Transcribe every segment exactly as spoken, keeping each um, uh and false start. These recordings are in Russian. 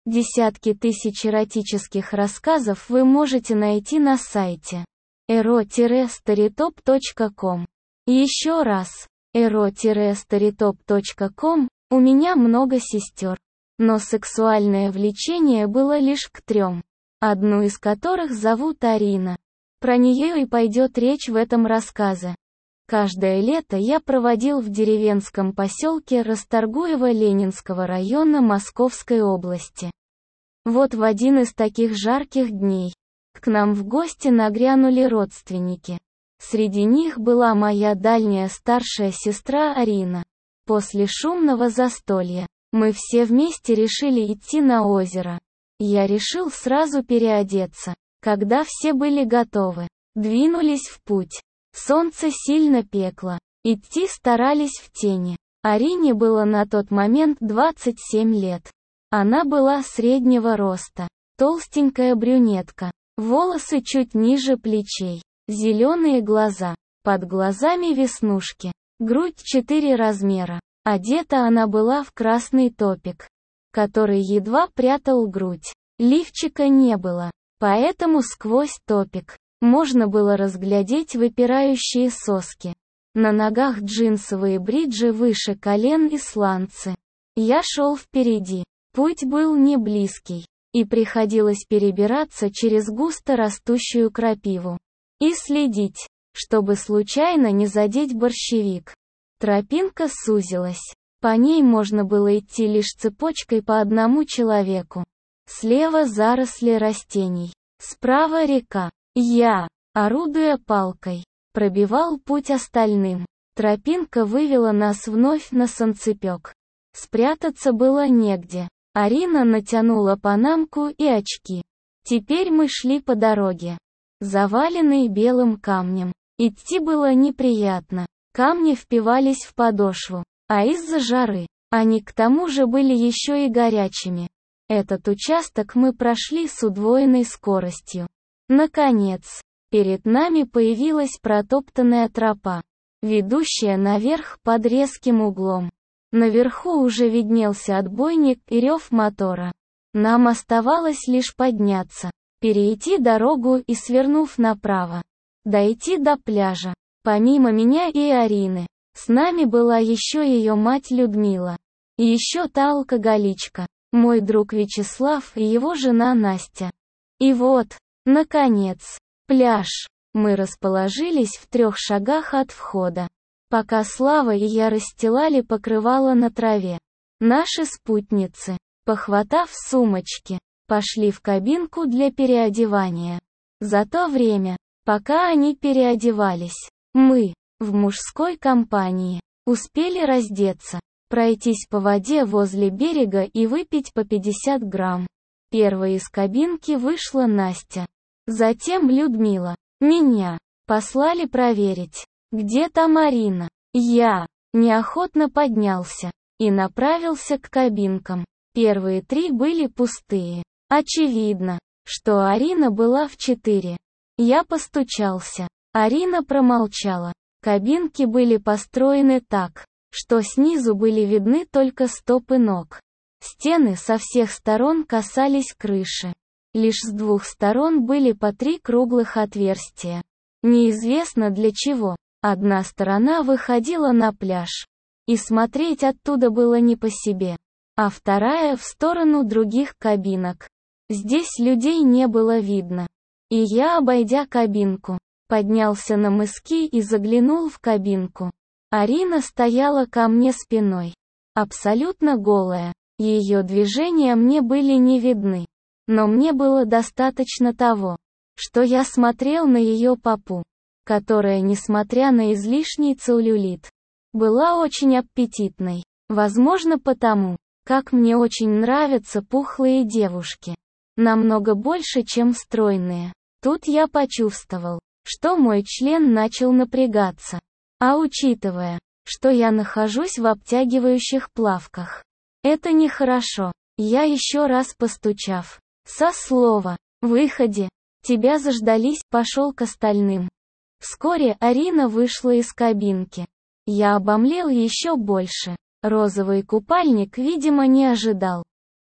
Десятки тысяч эротических рассказов вы можете найти на сайте эро старитоп точка ком. Еще раз, эро старитоп точка ком. У меня много сестер, но сексуальное влечение было лишь к трем, одну из которых зовут Арина. Про нее и пойдет речь в этом рассказе. Каждое лето я проводил в деревенском поселке Расторгуево Ленинского района Московской области. Вот в один из таких жарких дней к нам в гости нагрянули родственники. Среди них была моя дальняя старшая сестра Арина. После шумного застолья мы все вместе решили идти на озеро. Я решил сразу переодеться. Когда все были готовы, двинулись в путь. Солнце сильно пекло. Идти старались в тени. Арине было на тот момент двадцать семь лет. Она была среднего роста, толстенькая брюнетка, волосы чуть ниже плечей, зеленые глаза, под глазами веснушки, грудь четыре размера. Одета она была в красный топик, который едва прятал грудь. Лифчика не было, поэтому сквозь топик можно было разглядеть выпирающие соски. На ногах джинсовые бриджи выше колен и сланцы. Я шел впереди. Путь был не близкий, и приходилось перебираться через густо растущую крапиву и следить, чтобы случайно не задеть борщевик. Тропинка сузилась. По ней можно было идти лишь цепочкой по одному человеку. Слева заросли растений, справа река. Я, орудуя палкой, пробивал путь остальным. Тропинка вывела нас вновь на санцепёк. Спрятаться было негде. Арина натянула панамку и очки. Теперь мы шли по дороге, заваленной белым камнем. Идти было неприятно. Камни впивались в подошву, а из-за жары они к тому же были еще и горячими. Этот участок мы прошли с удвоенной скоростью. Наконец, перед нами появилась протоптанная тропа, ведущая наверх под резким углом. Наверху уже виднелся отбойник и рев мотора. Нам оставалось лишь подняться, перейти дорогу и, свернув направо, дойти до пляжа. Помимо меня и Арины, с нами была еще ее мать Людмила. И еще та алкоголичка, мой друг Вячеслав и его жена Настя. И вот, наконец, пляж. Мы расположились в трех шагах от входа, пока Слава и я расстилали покрывало на траве. Наши спутницы, похватав сумочки, пошли в кабинку для переодевания. За то время, пока они переодевались, мы, в мужской компании, успели раздеться, пройтись по воде возле берега и выпить по пятьдесят грамм. Первой из кабинки вышла Настя. Затем Людмила. Меня послали проверить, где там Арина. Я неохотно поднялся и направился к кабинкам. Первые три были пустые. Очевидно, что Арина была в четыре. Я постучался. Арина промолчала. Кабинки были построены так, что снизу были видны только стопы ног. Стены со всех сторон касались крыши. Лишь с двух сторон были по три круглых отверстия. Неизвестно для чего. Одна сторона выходила на пляж, и смотреть оттуда было не по себе, а вторая в сторону других кабинок. Здесь людей не было видно. И я, обойдя кабинку, поднялся на мыски и заглянул в кабинку. Арина стояла ко мне спиной, абсолютно голая. Ее движения мне были не видны, но мне было достаточно того, что я смотрел на ее попу, которая, несмотря на излишний целлюлит, была очень аппетитной. Возможно, потому, как мне очень нравятся пухлые девушки. Намного больше, чем стройные. Тут я почувствовал, что мой член начал напрягаться. А учитывая, что я нахожусь в обтягивающих плавках, это нехорошо. Я еще раз постучав, со слова «выходи», тебя заждались, пошел к остальным. Вскоре Арина вышла из кабинки. Я обомлел еще больше. Розовый купальник, видимо, не ожидал,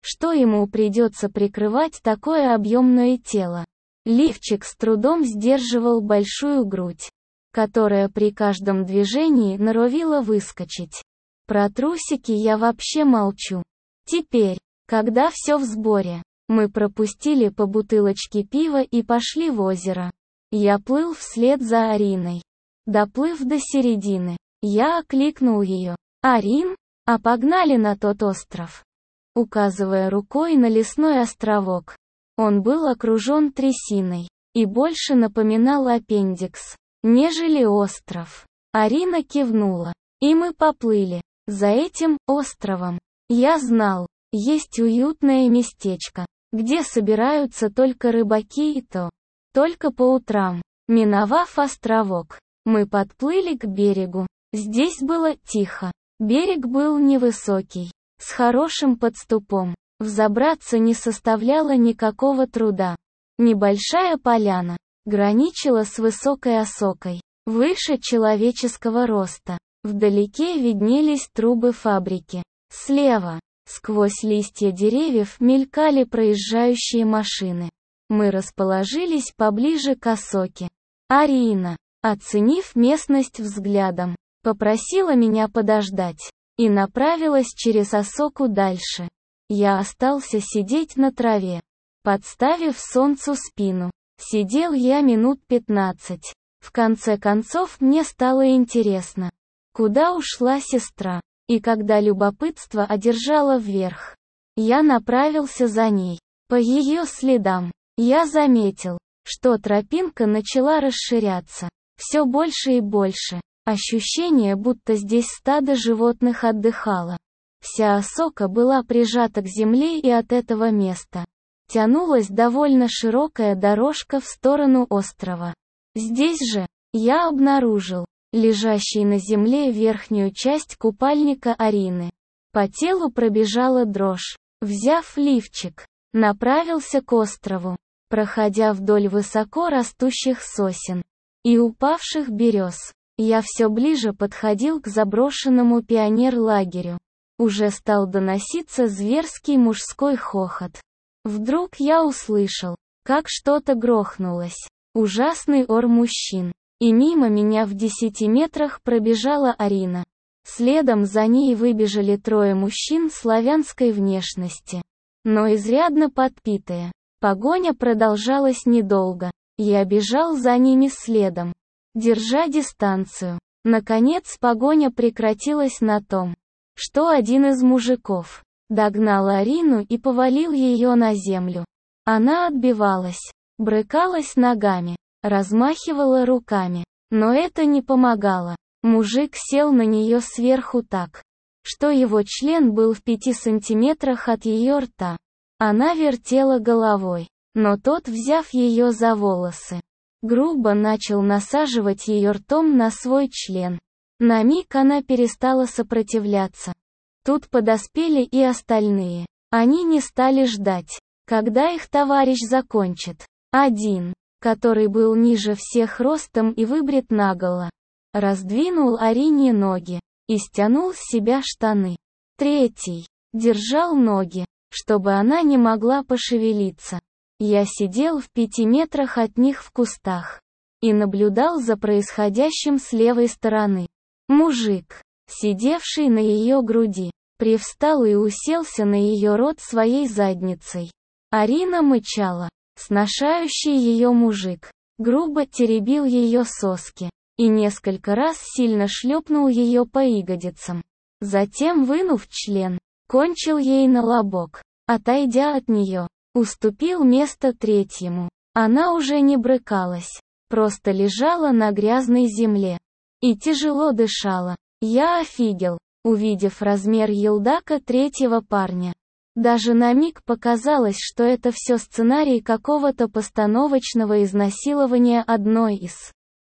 что ему придется прикрывать такое объемное тело. Лифчик с трудом сдерживал большую грудь, которая при каждом движении норовила выскочить. Про трусики я вообще молчу. Теперь, когда все в сборе, мы пропустили по бутылочке пива и пошли в озеро. Я плыл вслед за Ариной. Доплыв до середины, я окликнул ее. «Арин, а погнали на тот остров», указывая рукой на лесной островок. Он был окружен трясиной и больше напоминал аппендикс, нежели остров. Арина кивнула, и мы поплыли. За этим островом, я знал, есть уютное местечко, где собираются только рыбаки, и то только по утрам. Миновав островок, мы подплыли к берегу. Здесь было тихо. Берег был невысокий, с хорошим подступом. Взобраться не составляло никакого труда. Небольшая поляна граничила с высокой осокой, выше человеческого роста. Вдалеке виднелись трубы фабрики. Слева, сквозь листья деревьев, мелькали проезжающие машины. Мы расположились поближе к осоке. Арина, оценив местность взглядом, попросила меня подождать и направилась через осоку дальше. Я остался сидеть на траве, подставив солнцу спину. Сидел я минут пятнадцать. В конце концов мне стало интересно, куда ушла сестра, и когда любопытство одержало вверх, я направился за ней. По ее следам, я заметил, что тропинка начала расширяться, все больше и больше. Ощущение, будто здесь стадо животных отдыхало. Вся осока была прижата к земле, и от этого места тянулась довольно широкая дорожка в сторону острова. Здесь же я обнаружил лежащий на земле верхнюю часть купальника Арины. По телу пробежала дрожь. Взяв лифчик, направился к острову, проходя вдоль высоко растущих сосен и упавших берез. Я все ближе подходил к заброшенному пионер-лагерю. Уже стал доноситься зверский мужской хохот. Вдруг я услышал, как что-то грохнулось. Ужасный ор мужчин. И мимо меня в десяти метрах пробежала Арина. Следом за ней выбежали трое мужчин славянской внешности, но изрядно подпитые. Погоня продолжалась недолго. Я бежал за ними следом, держа дистанцию. Наконец погоня прекратилась на том, что один из мужиков догнал Арину и повалил ее на землю. Она отбивалась, брыкалась ногами, размахивала руками, но это не помогало. Мужик сел на нее сверху так, что его член был в пяти сантиметрах от ее рта. Она вертела головой, но тот, взяв ее за волосы, грубо начал насаживать ее ртом на свой член. На миг она перестала сопротивляться. Тут подоспели и остальные. Они не стали ждать, когда их товарищ закончит. Один, который был ниже всех ростом и выбрит наголо, раздвинул Арине ноги и стянул с себя штаны. Третий держал ноги, чтобы она не могла пошевелиться. Я сидел в пяти метрах от них в кустах и наблюдал за происходящим с левой стороны. Мужик, сидевший на ее груди, привстал и уселся на ее рот своей задницей. Арина мычала. Сношающий ее мужик грубо теребил ее соски и несколько раз сильно шлепнул ее по ягодицам. Затем, вынув член, кончил ей на лобок. Отойдя от нее, уступил место третьему. Она уже не брыкалась, просто лежала на грязной земле и тяжело дышала. Я офигел, увидев размер елдака третьего парня. Даже на миг показалось, что это все сценарий какого-то постановочного изнасилования одной из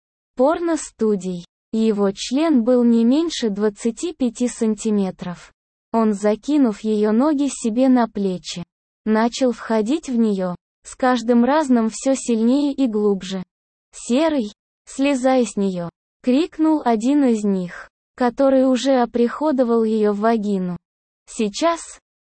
порно-студий. Его член был не меньше двадцати пяти сантиметров. Он, закинув ее ноги себе на плечи, начал входить в нее, с каждым разом все сильнее и глубже. «Серый, слезай с нее!» — крикнул один из них, который уже оприходовал ее в вагину. Сейчас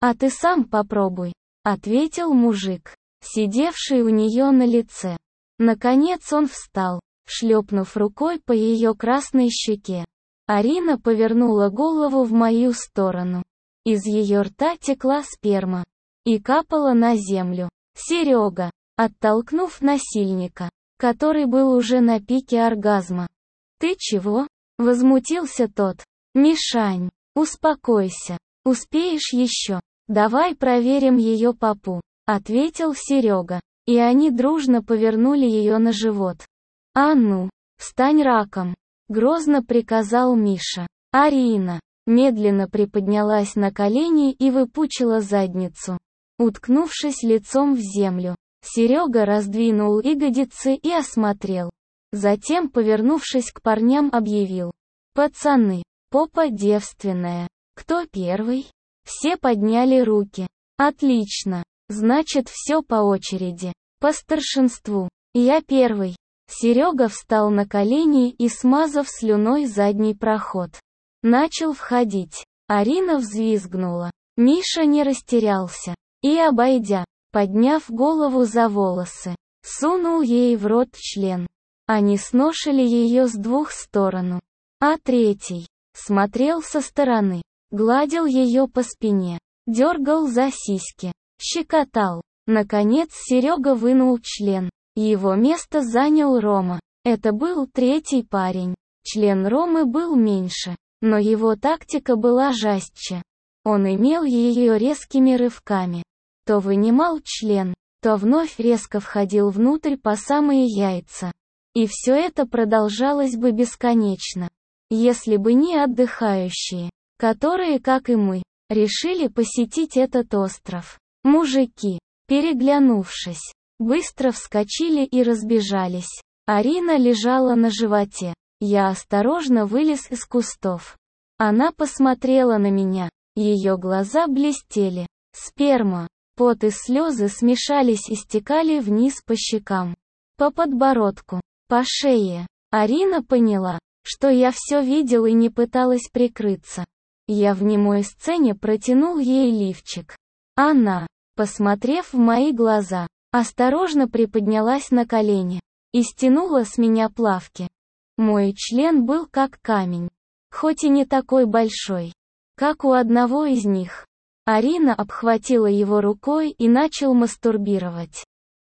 «А ты сам попробуй», — ответил мужик, сидевший у нее на лице. Наконец он встал, шлепнув рукой по ее красной щеке. Арина повернула голову в мою сторону. Из ее рта текла сперма и капала на землю. Серега, оттолкнув насильника, который был уже на пике оргазма. «Ты чего?» — возмутился тот. «Мишань, успокойся. Успеешь еще. Давай проверим ее попу», — ответил Серега. И они дружно повернули ее на живот. «А ну, встань раком», — грозно приказал Миша. Арина медленно приподнялась на колени и выпучила задницу. Уткнувшись лицом в землю, Серега раздвинул ягодицы и осмотрел. Затем, повернувшись к парням, объявил: «Пацаны, попа девственная. Кто первый?» Все подняли руки. «Отлично. Значит, все по очереди. По старшинству. Я первый». Серега встал на колени и, смазав слюной задний проход, начал входить. Арина взвизгнула. Миша не растерялся и, обойдя, подняв голову за волосы, сунул ей в рот член. Они сношили ее с двух сторон. А третий смотрел со стороны, гладил ее по спине, дергал за сиськи, щекотал. Наконец Серега вынул член. Его место занял Рома. Это был третий парень. Член Ромы был меньше, но его тактика была жестче. Он имел ее резкими рывками. То вынимал член, то вновь резко входил внутрь по самые яйца. И все это продолжалось бы бесконечно, если бы не отдыхающие, которые, как и мы, решили посетить этот остров. Мужики, переглянувшись, быстро вскочили и разбежались. Арина лежала на животе. Я осторожно вылез из кустов. Она посмотрела на меня. Ее глаза блестели. Сперма, пот и слезы смешались и стекали вниз по щекам, по подбородку, по шее. Арина поняла, что я все видел и не пыталась прикрыться. Я в немой сцене протянул ей лифчик. Она, посмотрев в мои глаза, осторожно приподнялась на колени и стянула с меня плавки. Мой член был как камень, хоть и не такой большой, как у одного из них. Арина обхватила его рукой и начал мастурбировать.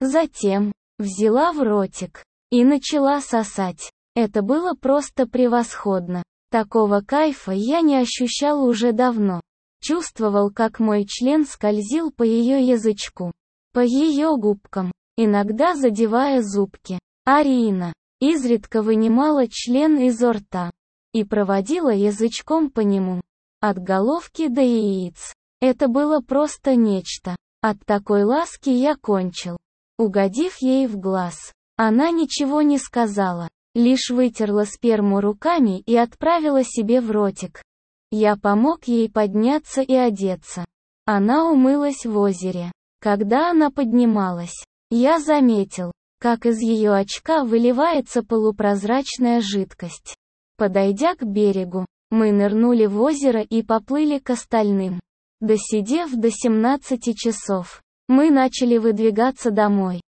Затем взяла в ротик и начала сосать. Это было просто превосходно. Такого кайфа я не ощущал уже давно. Чувствовал, как мой член скользил по ее язычку, по ее губкам, иногда задевая зубки. Арина изредка вынимала член изо рта и проводила язычком по нему, от головки до яиц. Это было просто нечто. От такой ласки я кончил, угодив ей в глаз. Она ничего не сказала, лишь вытерла сперму руками и отправила себе в ротик. Я помог ей подняться и одеться. Она умылась в озере. Когда она поднималась, я заметил, как из ее очка выливается полупрозрачная жидкость. Подойдя к берегу, мы нырнули в озеро и поплыли к остальным. Досидев до семнадцати часов, мы начали выдвигаться домой.